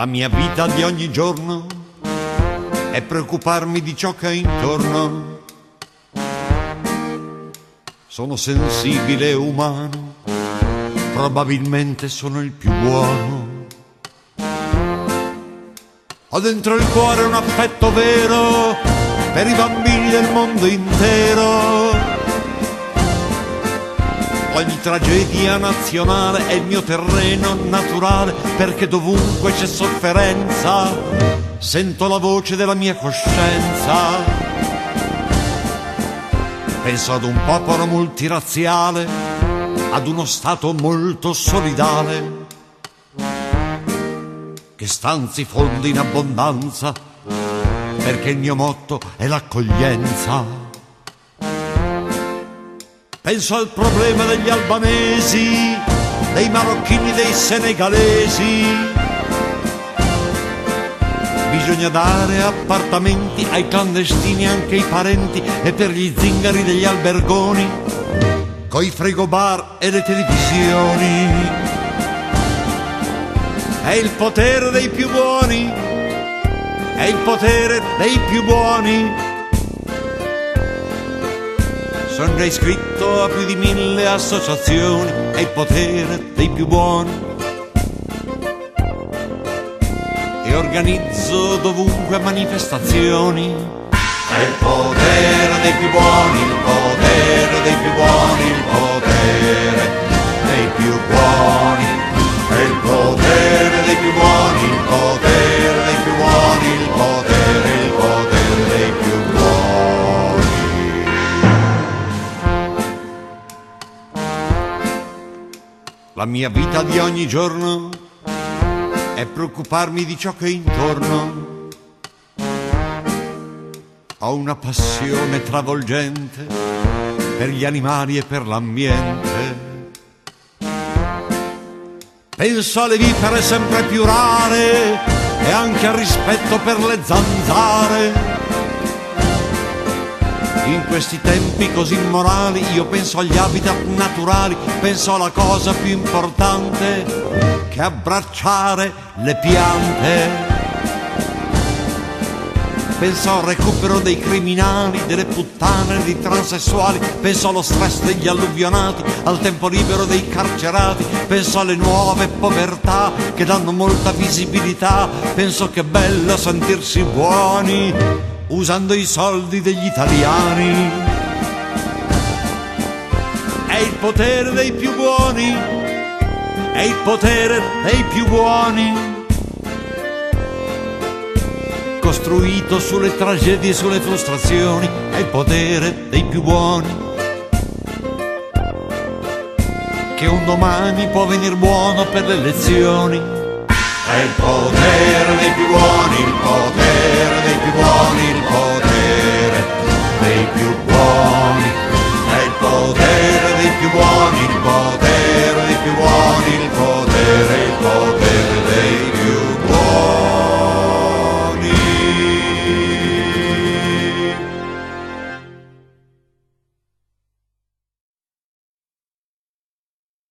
La mia vita di ogni giorno è preoccuparmi di ciò che è intorno. Sono sensibile e umano, probabilmente sono il più buono. Ho dentro il cuore un affetto vero per i bambini del mondo intero. Ogni tragedia nazionale è il mio terreno naturale, perché dovunque c'è sofferenza sento la voce della mia coscienza. Penso ad un popolo multirazziale, ad uno Stato molto solidale, che stanzi fondi in abbondanza, perché il mio motto è l'accoglienza. Penso al problema degli albanesi, dei marocchini, dei senegalesi. Bisogna dare appartamenti ai clandestini, anche ai parenti, e per gli zingari degli albergoni, coi frigobar e le televisioni. È il potere dei più buoni, è il potere dei più buoni. Sono già iscritto a più di 1000 associazioni, è il potere dei più buoni. E organizzo dovunque manifestazioni. È il potere dei più buoni, il potere dei più buoni, il potere dei più buoni. È il potere dei più buoni, il potere dei più buoni, il potere dei più buoni. La mia vita di ogni giorno è preoccuparmi di ciò che è intorno. Ho una passione travolgente per gli animali e per l'ambiente. Penso alle vipere sempre più rare e anche al rispetto per le zanzare. In questi tempi così immorali io penso agli habitat naturali, penso alla cosa più importante che abbracciare le piante. Penso al recupero dei criminali, delle puttane, dei transessuali, penso allo stress degli alluvionati, al tempo libero dei carcerati, penso alle nuove povertà che danno molta visibilità, penso che è bello sentirsi buoni usando i soldi degli italiani. È il potere dei più buoni, è il potere dei più buoni, costruito sulle tragedie e sulle frustrazioni. È il potere dei più buoni, che un domani può venir buono per le elezioni. È il potere dei più buoni, il potere dei più buoni, il potere